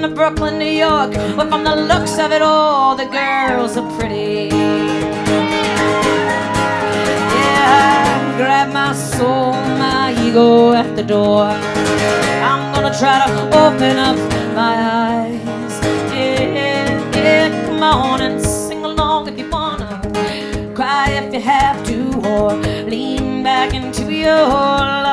to Brooklyn, New York, but from the looks of it all, the girls are pretty. Yeah, grab my soul, my ego at the door. I'm gonna try to open up my eyes. Yeah, yeah, come on and sing along if you wanna. Cry if you have to, or lean back into your